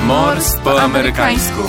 Mors po amerykańsku.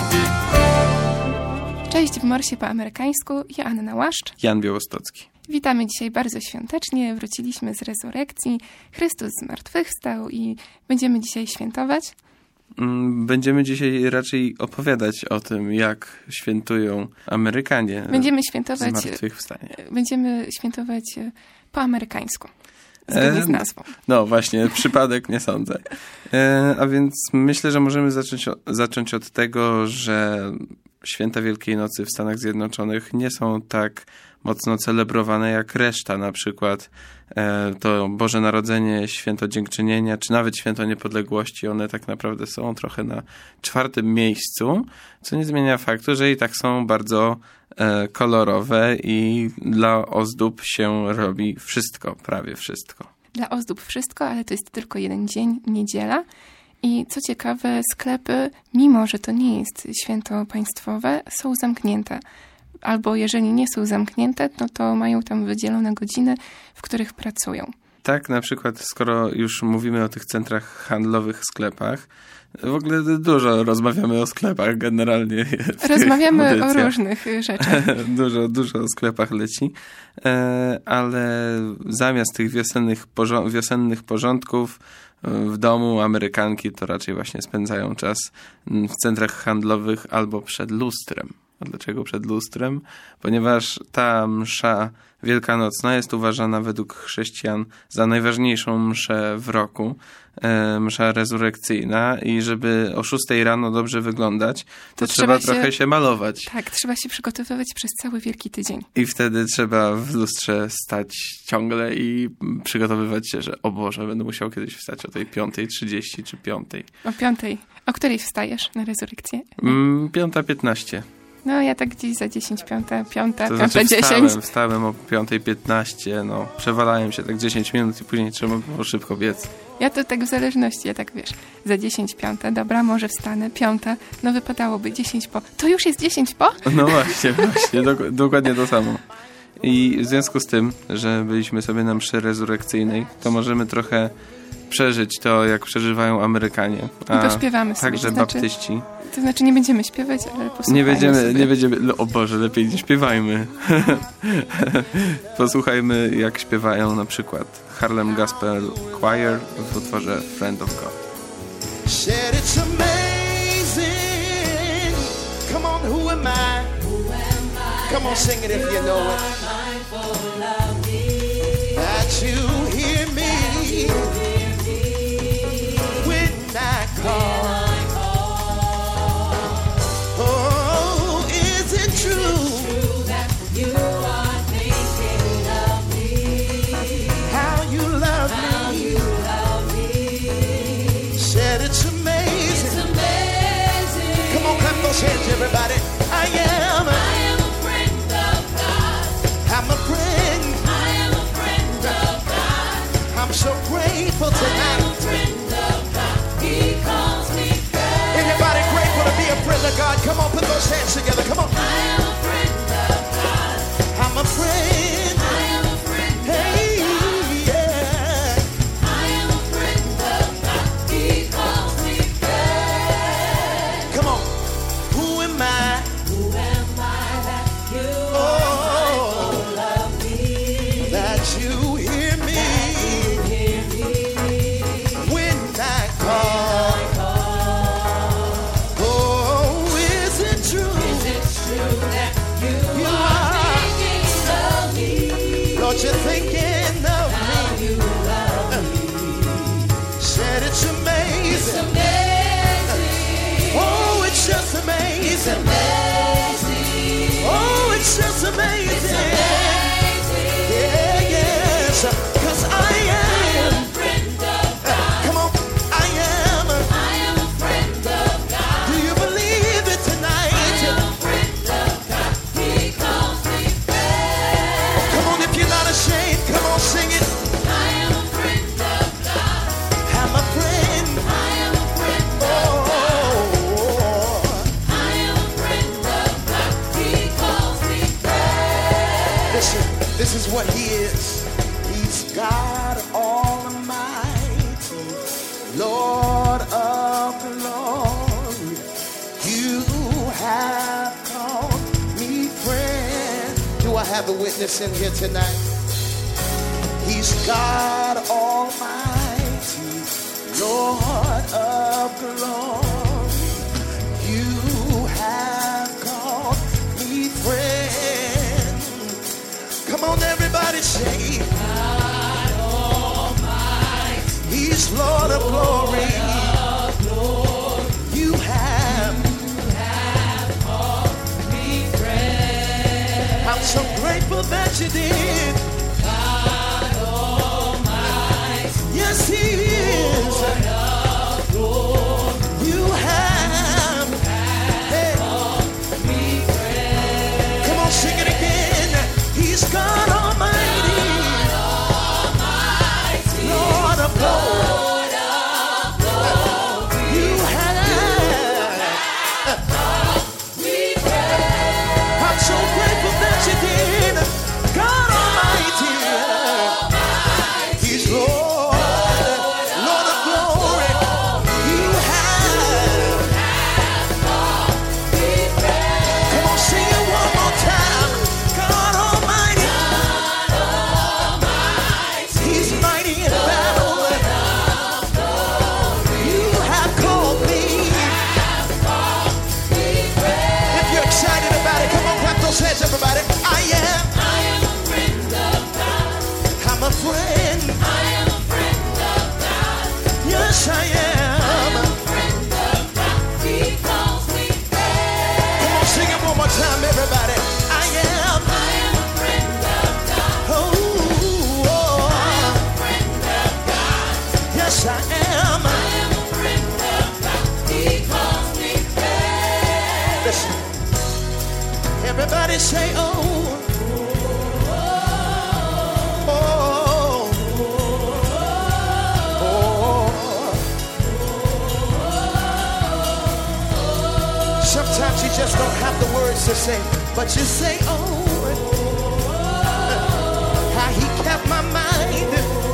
Cześć, w Morsie po amerykańsku. Ja Anna Łaszcz. Jan Białostocki. Witamy dzisiaj bardzo świątecznie. Wróciliśmy z rezurekcji. Chrystus zmartwychwstał i będziemy dzisiaj świętować. Będziemy dzisiaj raczej opowiadać o tym, jak świętują Amerykanie zmartwychwstanie. Będziemy świętować po amerykańsku. Zgodnie z nazwą. No właśnie, przypadek nie sądzę. A więc myślę, że możemy zacząć od tego, że święta Wielkiej Nocy w Stanach Zjednoczonych nie są tak mocno celebrowane jak reszta, na przykład to Boże Narodzenie, Święto Dziękczynienia, czy nawet Święto Niepodległości, one tak naprawdę są trochę na 4. miejscu, co nie zmienia faktu, że i tak są bardzo kolorowe i dla ozdób się robi wszystko, prawie wszystko. Dla ozdób wszystko, ale to jest tylko jeden dzień, niedziela. I co ciekawe, sklepy, mimo że to nie jest święto państwowe, są zamknięte. Albo jeżeli nie są zamknięte, no to mają tam wydzielone godziny, w których pracują. Tak, na przykład skoro już mówimy o tych centrach handlowych, sklepach, w ogóle dużo rozmawiamy o sklepach generalnie. Rozmawiamy o różnych rzeczach. Dużo o sklepach leci, ale zamiast tych wiosennych porządków w domu Amerykanki to raczej właśnie spędzają czas w centrach handlowych albo przed lustrem. A dlaczego przed lustrem? Ponieważ ta msza wielkanocna jest uważana według chrześcijan za najważniejszą mszę w roku, msza rezurekcyjna, i żeby o 6 rano dobrze wyglądać, to trzeba trochę się malować. Tak, trzeba się przygotowywać przez cały Wielki Tydzień. I wtedy trzeba w lustrze stać ciągle i przygotowywać się, że o Boże, będę musiał kiedyś wstać o tej 5:30 czy 5. O 5. O której wstajesz na rezurekcję? 5:15. No ja tak gdzieś za 10, 5:10. Wstałem o 5:15, no przewalałem się tak 10 minut i później trzeba było szybko biec. Ja to tak w zależności, ja tak wiesz, za 10, 5, dobra, może wstanę, 5, no wypadałoby 10 po. To już jest 10 po? No właśnie, dokładnie to samo. I w związku z tym, że byliśmy sobie na mszy rezurekcyjnej, to możemy trochę przeżyć to, jak przeżywają Amerykanie. I pośpiewamy sobie. Także baptyści. To znaczy nie będziemy śpiewać, ale posłuchajmy Nie będziemy, o Boże, lepiej nie śpiewajmy. Posłuchajmy, jak śpiewają na przykład Harlem Gospel Choir w utworze Friend of God. Said it's amazing. Come on, who am I? Come on, sing it if you know it. That you hear me when I call. Oh, is it true that you are thinking of me? How you love me? Said it's amazing. It's amazing. Come on, clap those hands, everybody. I am a friend of God. I'm a friend. I am a friend of God. I'm so grateful tonight. I'm a friend of God. He calls me friend. Anybody grateful to be a friend of God? Come on, put those hands together. Come on. I am a friend of God. I'm a friend. I am a friend of God. Yeah. I am a friend of God. He calls me friend. Come on. Who am I? have a witness in here tonight? He's God Almighty, Lord of glory. You have called me friend. Come on, everybody, say God Almighty. He's Lord of glory. You have called me friend. I'm so grateful that you did. God Almighty. Yes, He is. Lord of glory. You have called me friend. Come on, sing it again. He's God Almighty. God Almighty. Lord of glory. Everybody, I am a friend of God. I'm a friend. I am a friend of God. Yes, I am. I am a friend of God. He calls me friend. Come on, sing it one more time, everybody. I am a friend of God. Oh, I am a friend of God. Yes, I am. I am a friend of God. He calls me friend. Listen. Everybody say, oh, oh, oh, oh. Sometimes you just don't have the words to say, but you say, oh, how He kept my mind.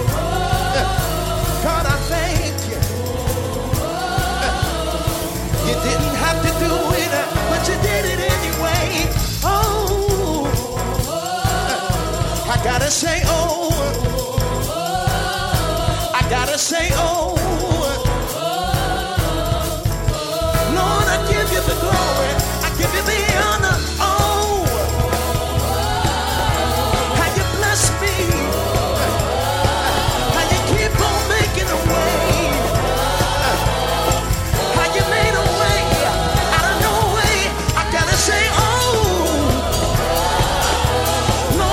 God, I thank you. You didn't have to do it, but you did it anyway. Oh, I gotta say, oh, I gotta say, oh, Lord, I give you the glory, I give you the honor, oh, how you bless me, how you keep on making a way, how you made a way out of no way. I gotta say, oh,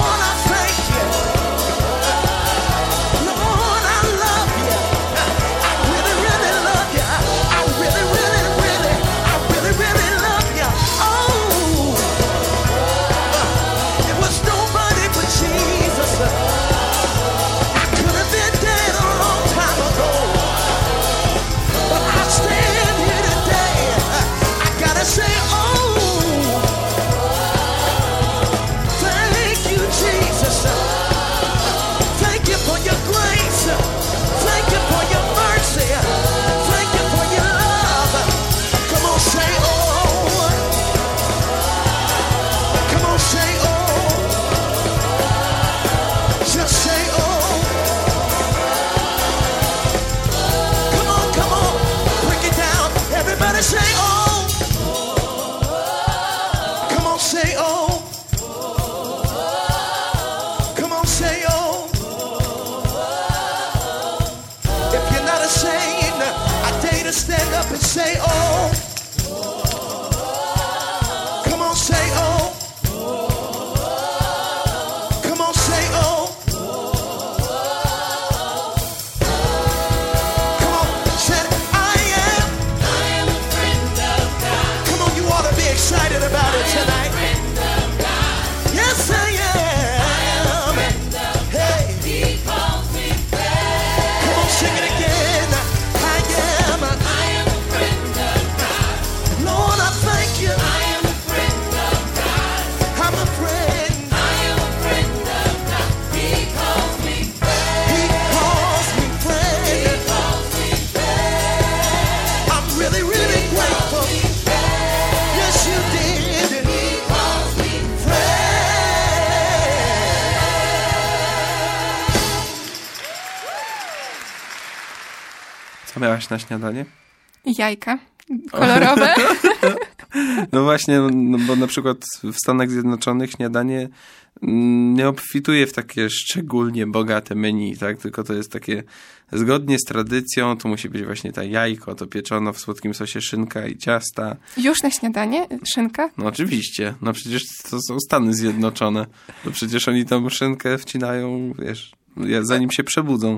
I Co miałaś na śniadanie? Jajka kolorowe. No właśnie, no bo na przykład w Stanach Zjednoczonych śniadanie nie obfituje w takie szczególnie bogate menu, tak? Tylko to jest takie zgodnie z tradycją, to musi być właśnie ta jajko, to pieczono w słodkim sosie szynka i ciasta. Już na śniadanie? Szynka? No oczywiście, no przecież to są Stany Zjednoczone. No przecież oni tam szynkę wcinają, wiesz, zanim się przebudzą.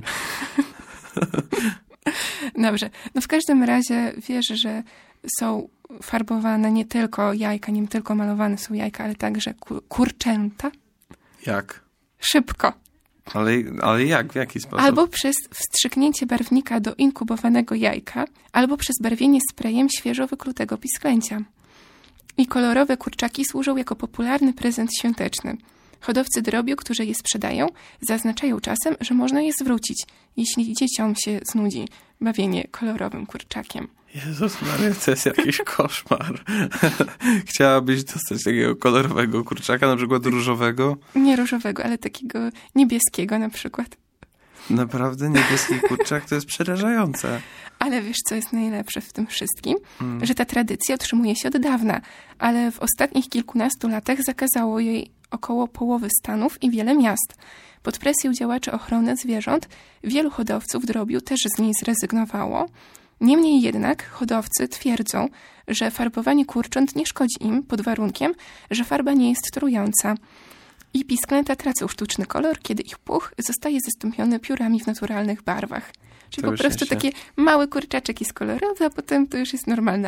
Dobrze. No w każdym razie wiesz, że są farbowane nie tylko jajka, nie tylko malowane są jajka, ale także kurczęta. Jak? Szybko. Ale jak? W jaki sposób? Albo przez wstrzyknięcie barwnika do inkubowanego jajka, albo przez barwienie sprayem świeżo wyklutego pisklęcia. I kolorowe kurczaki służą jako popularny prezent świąteczny. Hodowcy drobiu, którzy je sprzedają, zaznaczają czasem, że można je zwrócić, jeśli dzieciom się znudzi bawienie kolorowym kurczakiem. Jezus Maria, to jest jakiś koszmar. Chciałabyś dostać takiego kolorowego kurczaka, na przykład różowego? Nie różowego, ale takiego niebieskiego na przykład. Naprawdę niebieski kurczak to jest przerażające. Ale wiesz, co jest najlepsze w tym wszystkim? Że ta tradycja utrzymuje się od dawna, ale w ostatnich kilkunastu latach zakazało jej około połowy stanów i wiele miast. Pod presją działaczy ochrony zwierząt wielu hodowców drobiu też z niej zrezygnowało. Niemniej jednak hodowcy twierdzą, że farbowanie kurcząt nie szkodzi im pod warunkiem, że farba nie jest trująca. I pisklęta tracą sztuczny kolor, kiedy ich puch zostaje zastąpiony piórami w naturalnych barwach. Czyli po prostu taki mały kurczaczek jest kolorowy, a potem to już jest normalna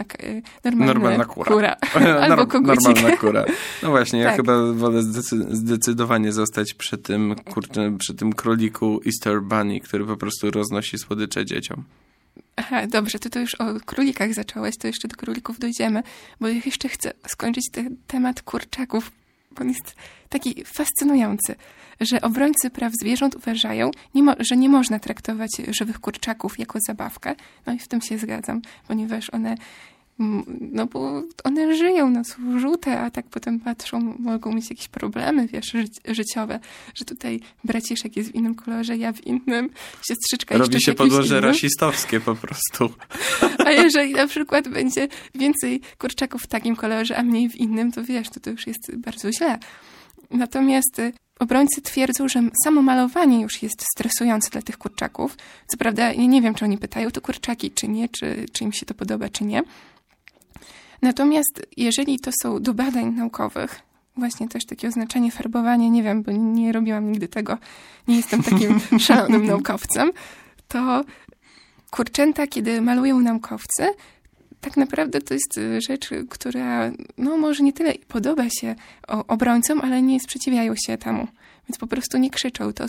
kura. Albo kogucik. Normalna kura. No właśnie, ja tak. chyba wolę zdecydowanie zostać przy tym króliku Easter Bunny, który po prostu roznosi słodycze dzieciom. Aha, dobrze, to już o królikach zacząłeś, to jeszcze do królików dojdziemy, bo ja jeszcze chcę skończyć ten temat kurczaków, bo on jest taki fascynujący, że obrońcy praw zwierząt uważają, że nie można traktować żywych kurczaków jako zabawkę. No i w tym się zgadzam, ponieważ bo one żyją, no są żółte, a tak potem patrzą, mogą mieć jakieś problemy, wiesz, życiowe, że tutaj braciszek jest w innym kolorze, ja w innym, siostrzyczka jeszcze w Robi się jakimś podłoże innym. rasistowskie po prostu. A jeżeli na przykład będzie więcej kurczaków w takim kolorze, a mniej w innym, to wiesz, to już jest bardzo źle. Natomiast obrońcy twierdzą, że samo malowanie już jest stresujące dla tych kurczaków. Co prawda, ja nie wiem, czy oni pytają to kurczaki, czy nie, czy im się to podoba, czy nie. Natomiast jeżeli to są do badań naukowych, właśnie też takie oznaczenie, farbowanie, nie wiem, bo nie robiłam nigdy tego, nie jestem takim szalonym naukowcem, to kurczęta, kiedy malują naukowcy, tak naprawdę to jest rzecz, która może nie tyle podoba się obrońcom, ale nie sprzeciwiają się temu. Więc po prostu nie krzyczą. To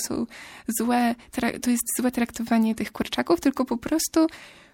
jest złe traktowanie tych kurczaków, tylko po prostu,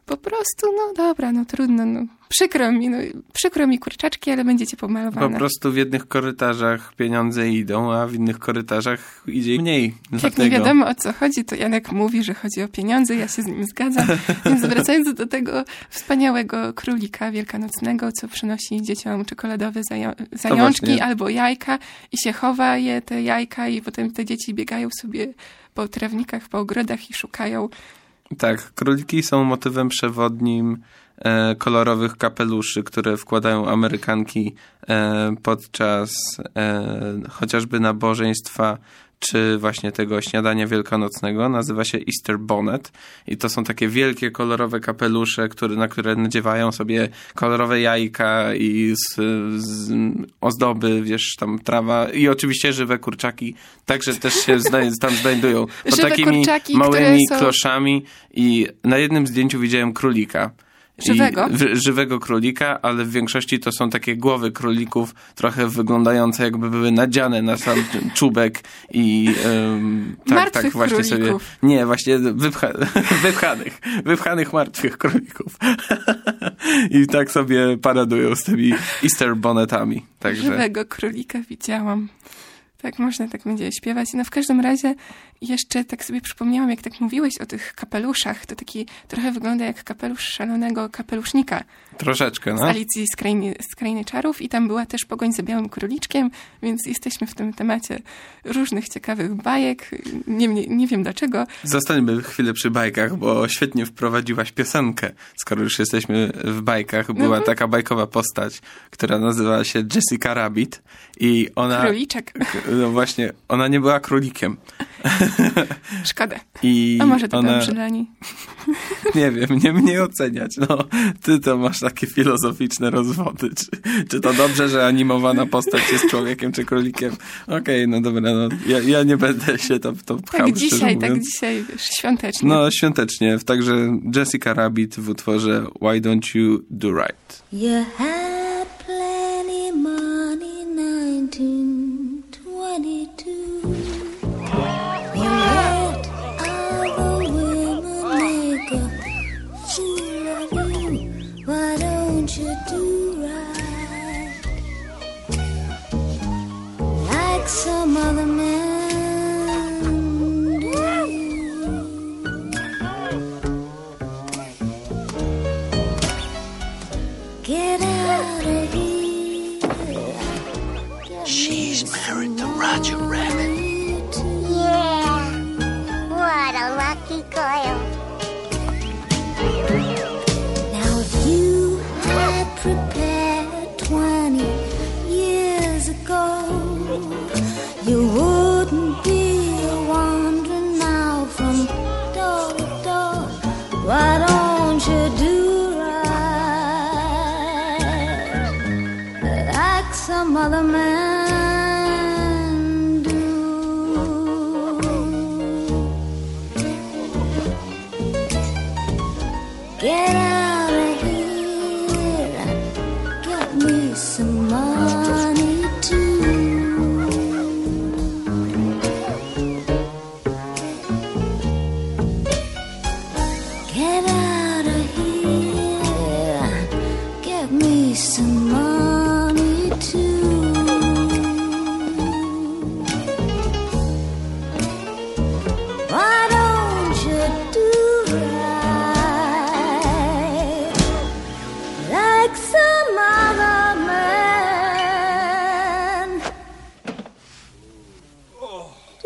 dobra, trudno, przykro mi kurczaczki, ale będziecie pomalowane. Po prostu w jednych korytarzach pieniądze idą, a w innych korytarzach idzie mniej. Jak nie wiadomo o co chodzi, to Janek mówi, że chodzi o pieniądze, ja się z nim zgadzam. Więc wracając do tego wspaniałego królika wielkanocnego, co przynosi dzieciom czekoladowe zajączki albo jajka i się chowa te jajka i potem te dzieci biegają sobie po trawnikach, po ogrodach i szukają. Tak, króliki są motywem przewodnim kolorowych kapeluszy, które wkładają Amerykanki podczas chociażby nabożeństwa, czy właśnie tego śniadania wielkanocnego. Nazywa się Easter Bonnet i to są takie wielkie kolorowe kapelusze, na które nadziewają sobie kolorowe jajka i z ozdoby, wiesz, tam trawa i oczywiście żywe kurczaki także też się tam znajdują. Pod takimi kurczaki, małymi kloszami i na jednym zdjęciu widziałem królika. Żywego królika, ale w większości to są takie głowy królików, trochę wyglądające jakby były nadziane na sam czubek i tak właśnie królików. Sobie. Nie, właśnie wypchanych martwych królików. I tak sobie paradują z tymi Easter bonnetami. Także. Żywego królika widziałam. Tak, można tak będzie śpiewać. No w każdym razie jeszcze tak sobie przypomniałam, jak tak mówiłeś o tych kapeluszach, to taki trochę wygląda jak kapelusz szalonego kapelusznika. Troszeczkę, Z no. Alicji z Krainy Czarów i tam była też Pogoń za Białym Króliczkiem, więc jesteśmy w tym temacie różnych ciekawych bajek. Nie wiem dlaczego. Zostańmy chwilę przy bajkach, bo świetnie wprowadziłaś piosenkę. Skoro już jesteśmy w bajkach, była taka bajkowa postać, która nazywała się Jessica Rabbit i ona... Króliczek. No właśnie, ona nie była królikiem. Szkoda. I a może to ona... dobrze dla niej? Nie wiem, nie mnie oceniać. No, ty to masz takie filozoficzne rozwody. Czy to dobrze, że animowana postać jest człowiekiem czy królikiem? Okej, no dobra, no, ja nie będę się to pchał, tak dzisiaj, wiesz, świątecznie. No, świątecznie. Także Jessica Rabbit w utworze Why Don't You Do Right. You had plenty money, 1922. You let other women make a fool of you. Why don't you do right like some other men do? Get out of here. She's married to Roger Rabbit. Yeah, what a lucky girl. Now if you had prepared 20 years ago, you wouldn't be wandering now from door to door. Why don't you do right like some other man do? Get out of here, get me some money too. Get out of here, get me some money too. Why don't you do right like some other man do?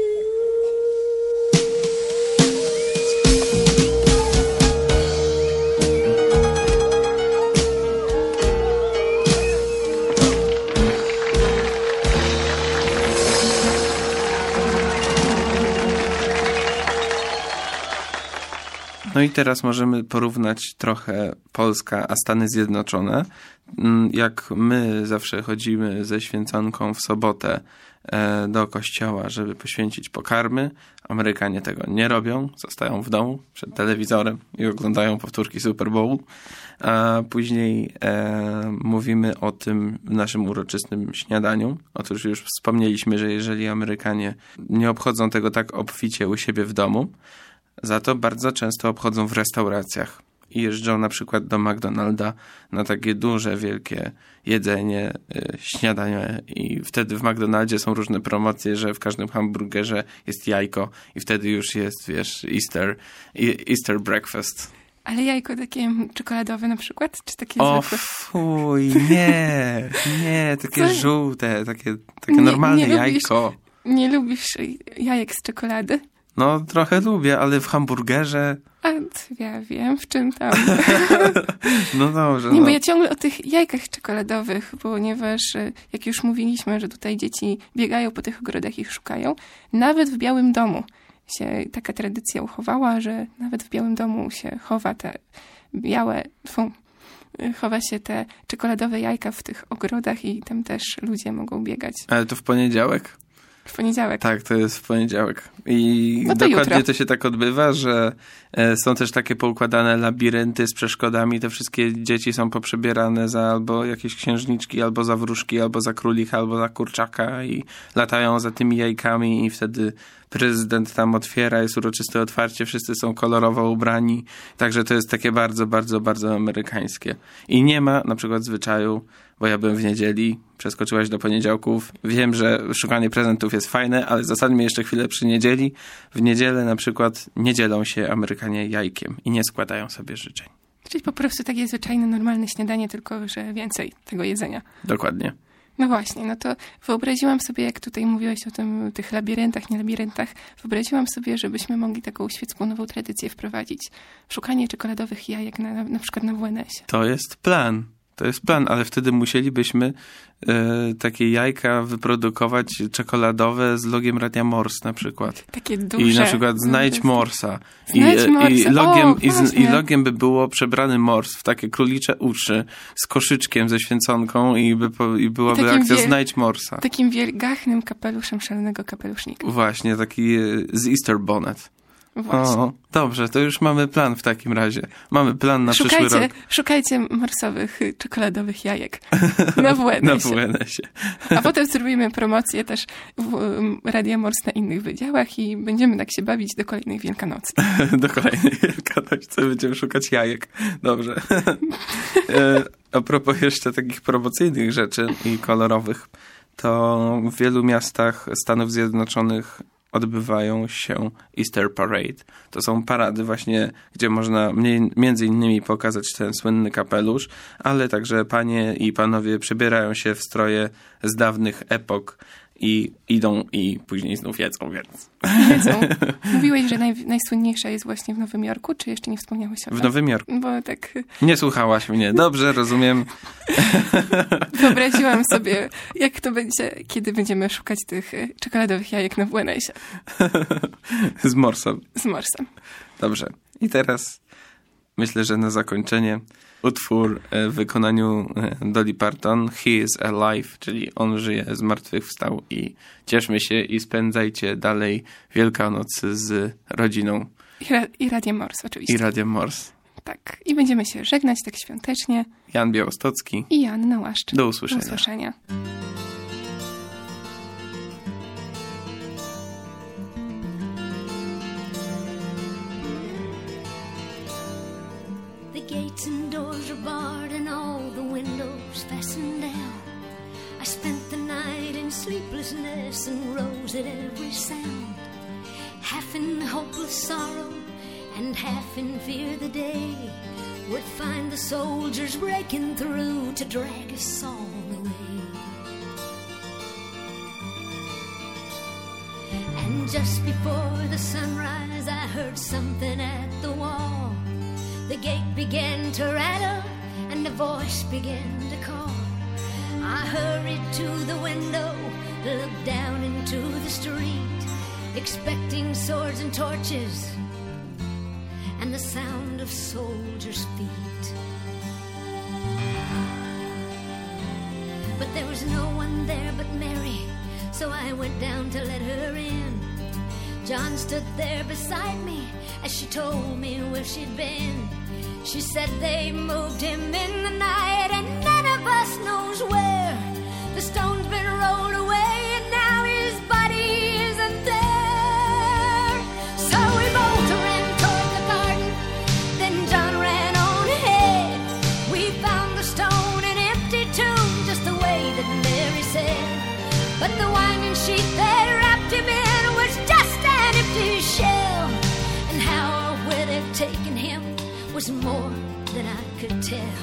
No i teraz możemy porównać trochę Polska a Stany Zjednoczone. Jak my zawsze chodzimy ze święconką w sobotę do kościoła, żeby poświęcić pokarmy, Amerykanie tego nie robią, zostają w domu przed telewizorem i oglądają powtórki Super Bowl, a później mówimy o tym w naszym uroczystym śniadaniu. Otóż już wspomnieliśmy, że jeżeli Amerykanie nie obchodzą tego tak obficie u siebie w domu, za to bardzo często obchodzą w restauracjach i jeżdżą na przykład do McDonalda na takie duże, wielkie jedzenie, śniadanie i wtedy w McDonaldzie są różne promocje, że w każdym hamburgerze jest jajko i wtedy już jest, wiesz, Easter breakfast. Ale jajko takie czekoladowe na przykład? Czy takie O zwykłe? fuj, nie, takie Co? żółte, takie normalne nie lubisz- jajko. Nie lubisz jajek z czekolady? No trochę lubię, ale w hamburgerze... A ja wiem, w czym tam. No dobrze. Nie, no. bo ja ciągle o tych jajkach czekoladowych, ponieważ jak już mówiliśmy, że tutaj dzieci biegają po tych ogrodach i ich szukają, nawet w Białym Domu się taka tradycja uchowała, że nawet w Białym Domu się chowa te chowa się te czekoladowe jajka w tych ogrodach i tam też ludzie mogą biegać. Ale to w poniedziałek? W poniedziałek. Tak, to jest w poniedziałek. I No to dokładnie jutro. to się tak odbywa, że są też takie poukładane labirynty z przeszkodami. Te wszystkie dzieci są poprzebierane za albo jakieś księżniczki, albo za wróżki, albo za królika, albo za kurczaka i latają za tymi jajkami i wtedy prezydent tam otwiera, jest uroczyste otwarcie, wszyscy są kolorowo ubrani, także to jest takie bardzo, bardzo, bardzo amerykańskie. I nie ma na przykład zwyczaju, bo ja byłem w niedzieli, przeskoczyłaś do poniedziałków. Wiem, że szukanie prezentów jest fajne, ale zostańmy jeszcze chwilę przy niedzieli. W niedzielę na przykład nie dzielą się Amerykanie jajkiem i nie składają sobie życzeń. Czyli po prostu takie zwyczajne, normalne śniadanie, tylko że więcej tego jedzenia. Dokładnie. No właśnie, no to wyobraziłam sobie, jak tutaj mówiłeś o tych labiryntach, nie labiryntach, wyobraziłam sobie, żebyśmy mogli taką świecką nową tradycję wprowadzić. Szukanie czekoladowych jajek na przykład na WNS-ie. To jest plan, ale wtedy musielibyśmy takie jajka wyprodukować czekoladowe z logiem Radia Morse na przykład. Takie duże. I na przykład znajdź Morsa. I logiem by było przebrany Mors w takie królicze uszy z koszyczkiem ze święconką i byłaby akcja znajdź Morsa. Takim wielgachnym kapeluszem szalonego kapelusznika. Właśnie, taki z Easter bonnet. Właśnie. O, dobrze, to już mamy plan w takim razie. Mamy plan na przyszły rok. Szukajcie morsowych, czekoladowych jajek na WNS-ie. Na WNS-ie. A potem zrobimy promocję też Radia Mors na innych wydziałach i będziemy tak się bawić do kolejnej Wielkanocy. Do kolejnej Wielkanocy będziemy szukać jajek. Dobrze. A propos jeszcze takich promocyjnych rzeczy i kolorowych, to w wielu miastach Stanów Zjednoczonych odbywają się Easter Parade. To są parady właśnie, gdzie można między innymi pokazać ten słynny kapelusz, ale także panie i panowie przebierają się w stroje z dawnych epok i idą i później znów jedzą, więc... Jedzą. Mówiłeś, że najsłynniejsza jest właśnie w Nowym Jorku, czy jeszcze nie wspomniałeś o tym? W Nowym Jorku. Bo tak... Nie słuchałaś mnie. Dobrze, rozumiem. Wyobraziłam sobie, jak to będzie, kiedy będziemy szukać tych czekoladowych jajek na WNS-ie. Z Morsem. Z Morsem. Dobrze. I teraz myślę, że na zakończenie utwór w wykonaniu Dolly Parton, He is Alive, czyli On żyje, zmartwychwstał i cieszmy się i spędzajcie dalej Wielkanoc z rodziną. I Radiem Mors oczywiście. I Radiem Mors. Tak. I będziemy się żegnać tak świątecznie. Jan Białostocki. I Joanna Łaszczyk. Do usłyszenia. Do usłyszenia. Gates and doors are barred and all the windows fastened down. I spent the night in sleeplessness and rose at every sound, half in hopeless sorrow and half in fear the day would find the soldiers breaking through to drag us all away. And just before the sunrise I heard something at the wall. The gate began to rattle and a voice began to call. I hurried to the window, looked down into the street, expecting swords and torches and the sound of soldiers' feet. But there was no one there but Mary, so I went down to let her in. John stood there beside me as she told me where she'd been. She said they moved him in the night and none of us knows where. The stone's been rolled away and now his body isn't there. So we both ran toward the garden, then John ran on ahead. We found the stone an empty tomb, just the way that Mary said. But the winding sheet that wrapped him in was just an empty shell. And how or where they'd taken him was more than I could tell.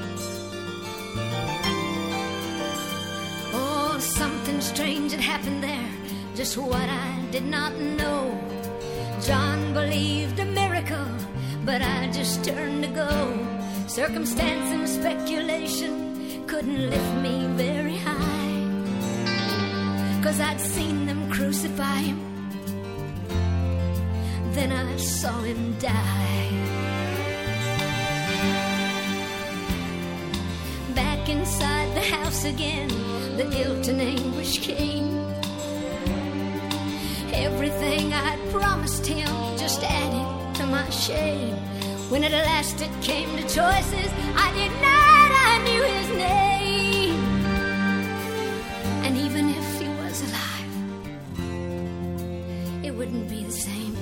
Oh, something strange had happened there, just what I did not know. John believed a miracle, but I just turned to go. Circumstance and speculation couldn't lift me very high, 'cause I'd seen them crucify him, then I saw him die. Back inside the house again, the guilt and anguish came. Everything I'd promised him just added to my shame. When at last it came to choices, I denied I knew his name. And even if he was alive, it would wouldn't be the same.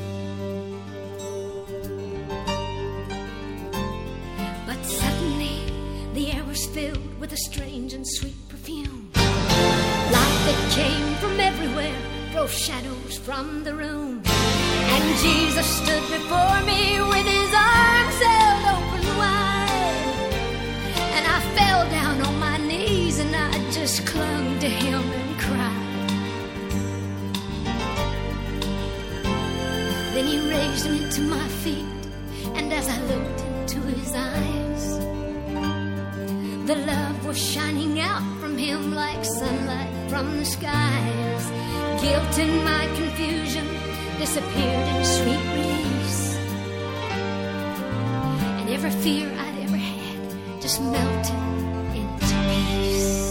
But suddenly the air was filled with a strange and sweet perfume. Light that came from everywhere drove shadows from the room. And Jesus stood before me with his arms held open wide. And I fell down on my knees and I just clung to him and cried. Then he raised me to my feet, and as I looked into his eyes, the love was shining out from him like sunlight from the skies. Guilt and my confusion disappeared in sweet release, and every fear I'd ever had just melted into peace.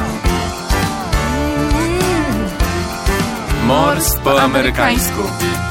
Mors po amerykańsku.